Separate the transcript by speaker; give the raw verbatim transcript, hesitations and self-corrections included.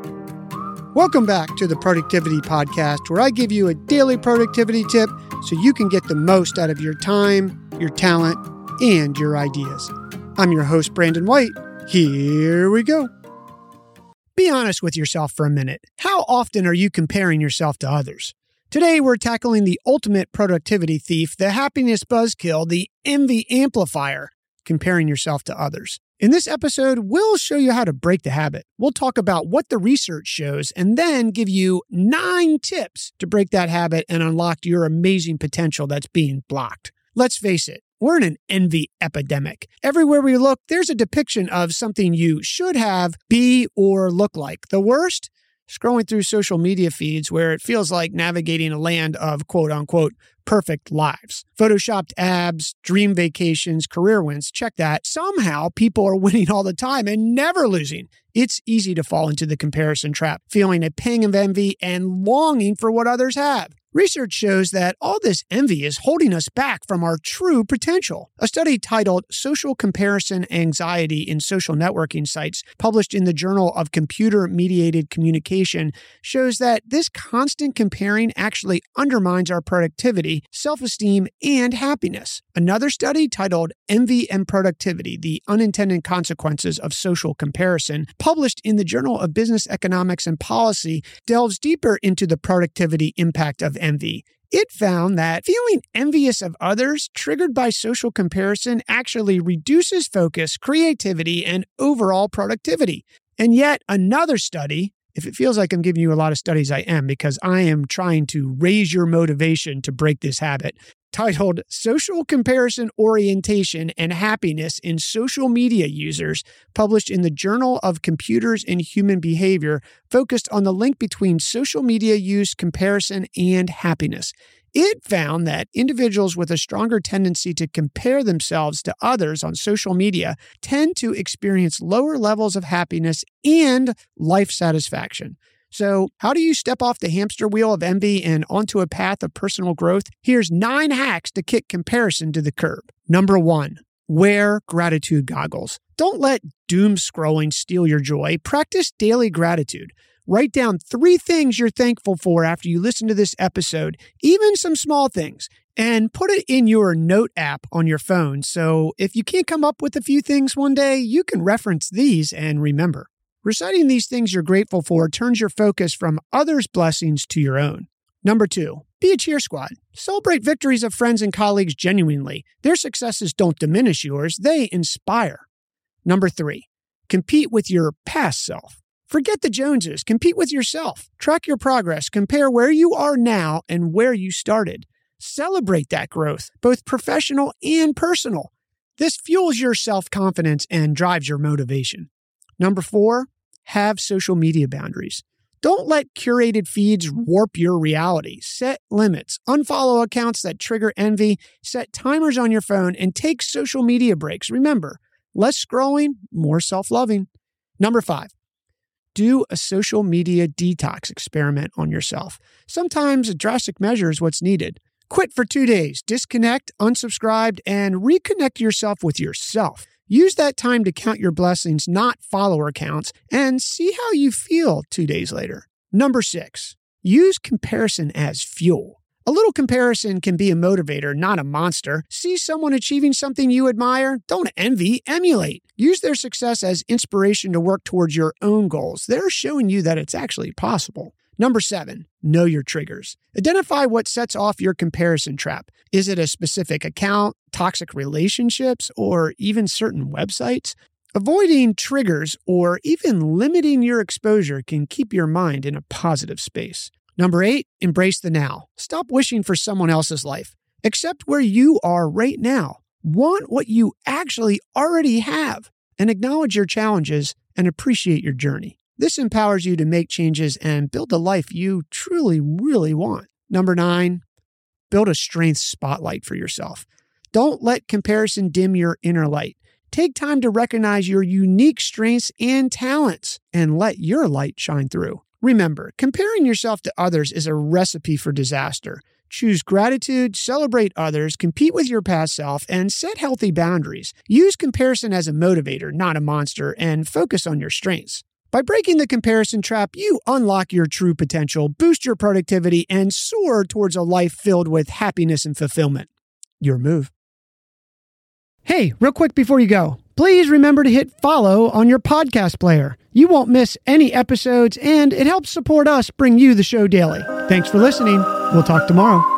Speaker 1: Welcome back to the Productivity Podcast, where I give you a daily productivity tip so you can get the most out of your time, your talent, and your ideas. I'm your host, Brandon White. Here we go. Be honest with yourself for a minute. How often are you comparing yourself to others? Today, we're tackling the ultimate productivity thief, the happiness buzzkill, the envy amplifier, comparing yourself to others. In this episode, we'll show you how to break the habit. We'll talk about what the research shows and then give you nine tips to break that habit and unlock your amazing potential that's being blocked. Let's face it, we're in an envy epidemic. Everywhere we look, there's a depiction of something you should have, be, or look like. The worst? Scrolling through social media feeds where it feels like navigating a land of quote-unquote perfect lives. Photoshopped abs, dream vacations, career wins, check that. Somehow people are winning all the time and never losing. It's easy to fall into the comparison trap, feeling a pang of envy and longing for what others have. Research shows that all this envy is holding us back from our true potential. A study titled Social Comparison Anxiety in Social Networking Sites, published in the Journal of Computer Mediated Communication, shows that this constant comparing actually undermines our productivity, self-esteem, and happiness. Another study titled Envy and Productivity, The Unintended Consequences of Social Comparison, published in the Journal of Business Economics and Policy, delves deeper into the productivity impact of envy. It found that feeling envious of others triggered by social comparison actually reduces focus, creativity, and overall productivity. And yet another study, if it feels like I'm giving you a lot of studies, I am, because I am trying to raise your motivation to break this habit, titled Social Comparison Orientation and Happiness in Social Media Users, published in the Journal of Computers and Human Behavior, focused on the link between social media use, comparison, and happiness. It found that individuals with a stronger tendency to compare themselves to others on social media tend to experience lower levels of happiness and life satisfaction. So, how do you step off the hamster wheel of envy and onto a path of personal growth? Here's nine hacks to kick comparison to the curb. Number one, wear gratitude goggles. Don't let doom scrolling steal your joy. Practice daily gratitude. Write down three things you're thankful for after you listen to this episode, even some small things, and put it in your note app on your phone. So if you can't come up with a few things one day, you can reference these and remember. Reciting these things you're grateful for turns your focus from others' blessings to your own. Number two, be a cheer squad. Celebrate victories of friends and colleagues genuinely. Their successes don't diminish yours, they inspire. Number three, compete with your past self. Forget the Joneses, compete with yourself. Track your progress, compare where you are now and where you started. Celebrate that growth, both professional and personal. This fuels your self-confidence and drives your motivation. Number four, have social media boundaries. Don't let curated feeds warp your reality. Set limits. Unfollow accounts that trigger envy. Set timers on your phone and take social media breaks. Remember, less scrolling, more self-loving. Number five, do a social media detox experiment on yourself. Sometimes a drastic measure is what's needed. Quit for two days, disconnect, unsubscribe, and reconnect yourself with yourself. Use that time to count your blessings, not follower counts, and see how you feel two days later. Number six, use comparison as fuel. A little comparison can be a motivator, not a monster. See someone achieving something you admire? Don't envy, emulate. Use their success as inspiration to work towards your own goals. They're showing you that it's actually possible. Number seven, know your triggers. Identify what sets off your comparison trap. Is it a specific account, toxic relationships, or even certain websites? Avoiding triggers or even limiting your exposure can keep your mind in a positive space. Number eight, embrace the now. Stop wishing for someone else's life. Accept where you are right now. Want what you actually already have, and acknowledge your challenges and appreciate your journey. This empowers you to make changes and build the life you truly, really want. Number nine, build a strength spotlight for yourself. Don't let comparison dim your inner light. Take time to recognize your unique strengths and talents and let your light shine through. Remember, comparing yourself to others is a recipe for disaster. Choose gratitude, celebrate others, compete with your past self, and set healthy boundaries. Use comparison as a motivator, not a monster, and focus on your strengths. By breaking the comparison trap, you unlock your true potential, boost your productivity, and soar towards a life filled with happiness and fulfillment. Your move. Hey, real quick before you go, please remember to hit follow on your podcast player. You won't miss any episodes, and it helps support us bring you the show daily. Thanks for listening. We'll talk tomorrow.